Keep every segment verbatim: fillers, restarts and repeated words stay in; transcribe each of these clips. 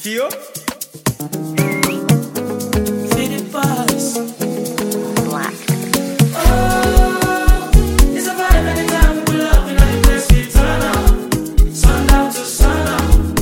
Tio? Faded bars. Black. Oh, it's a vibe anytime we pull up in the place we turn up. Sundown to sundown.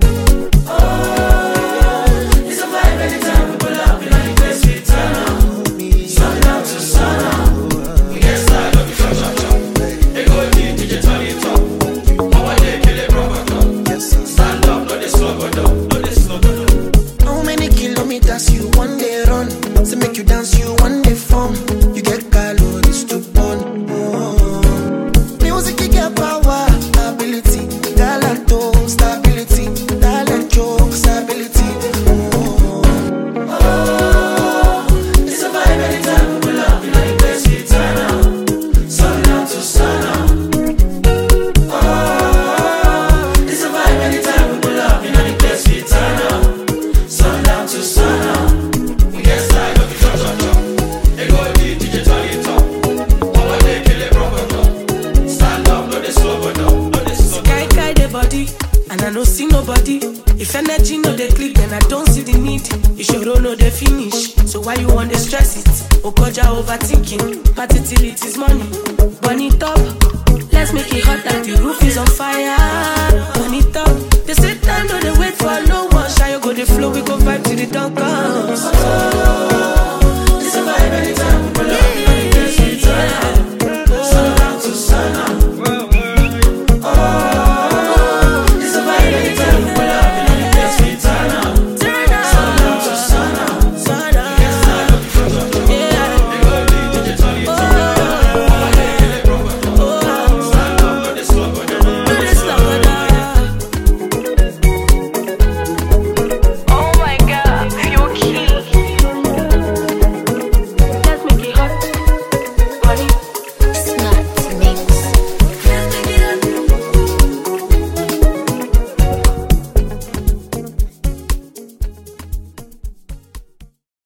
Oh, it's a vibe anytime we pull up in the place we turn up. Sundown to sundown. We get started up with cha-cha-cha. They go deep, D J turn it up. Our day kill it proper club. Stand up, not the slow go down, not the slow go down. How many kilometers you one day run? To make you dance, you one day form. You get calories to burn. Oh. Music, you get power, ability, talent, oh, stability, talent, jokes, ability. Oh. Oh, it's a vibe anytime we pull up in the place we turn up. Sundown to sundown. Oh, it's a vibe anytime we pull up in the place we turn up. Sundown to sundown. We get started up with cha-cha-cha. They go deep, D J turn it up. Our day kill it proper club. Stand up, no they slow go down, no they slow go down. Guy guy the body, and I no see nobody. If energy no dey click, then I don't see the need. You sure don't know the finish, so why you want to stress it? Okoja overthinking, party till it is money. Burn it up, let's make it hot like the roof is on fire.